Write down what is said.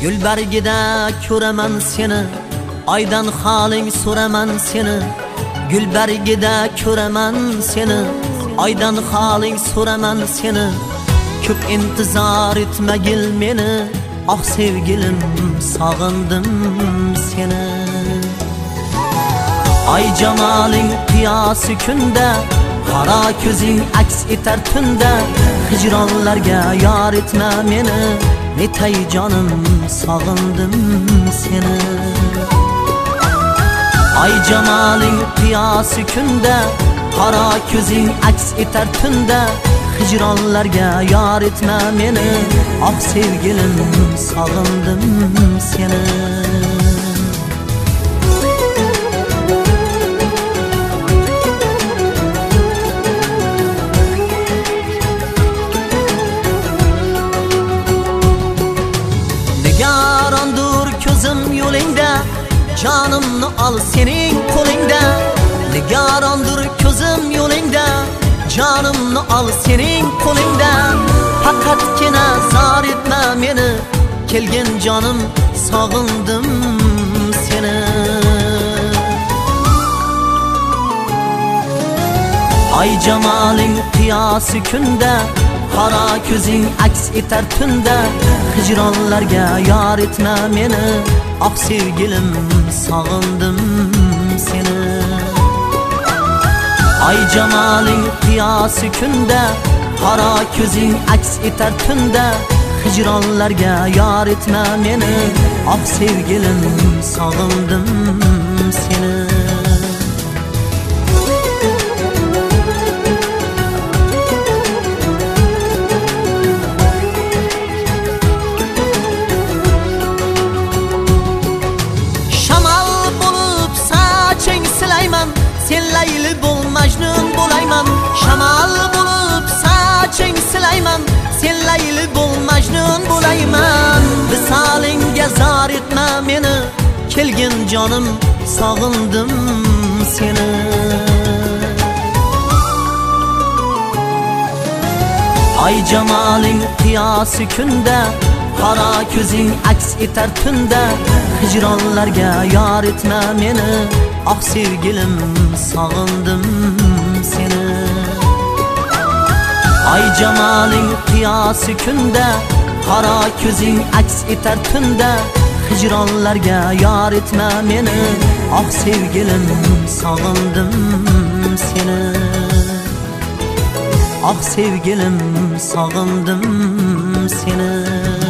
Gulbargida ko'raman seni, oydan holing so'raman seni. Gulbargida ko'raman seni, oydan holing so'raman seni. Ko'p intizor etmagil meni, ah sevgilim sog'indim seni. Ay jamaling qiyosi kunda, qara ko'zing aks etar tunda. Hijronlarga yor etma meni, netay jonim sog'indim seni. Ay jamaling qiyosi kunda, qara ko'zing aks etar tunda. Hijronlarga yor etma meni, ah sevgilim sog'indim seni. Nigarondur ko'zim yo'lingda, jonimni ol sening qo'lingda. Nigarondur ko'zim yo'lingda, jonimni ol sening qo'lingda. Faqatgina zor etma meni, kelgin jonim sog'indim seni. Ay jamaling qiyosi kunda, qara ko'zing aks etar tunda. Hijronlarga yor etma meni, ah sevgilim sog'indim seni. Ay jamaling qiyosi kunda, qara ko'zing aks etar tunda. Hijronlarga yor etma meni, ah sevgilim sog'indim seni. Sen Layli bo'l Majnun bo'layman, shamol bo'lib soching silayman. Sen Layli bo'l Majnun bo'layman, visolingga zor etma meni, kelgin jonim sog'indim seni. Ay jamaling qiyosi kunda, qara ko'zing aks etar tunda. Hijronlarga yor etma meni, ah sevgilim sog'indim seni. Ay jamaling qiyosi kunda, qara ko'zing aks etar tunda. Hijronlarga yor etma meni, ah sevgilim sog'indim seni. Ah sevgilim sog'indim seni.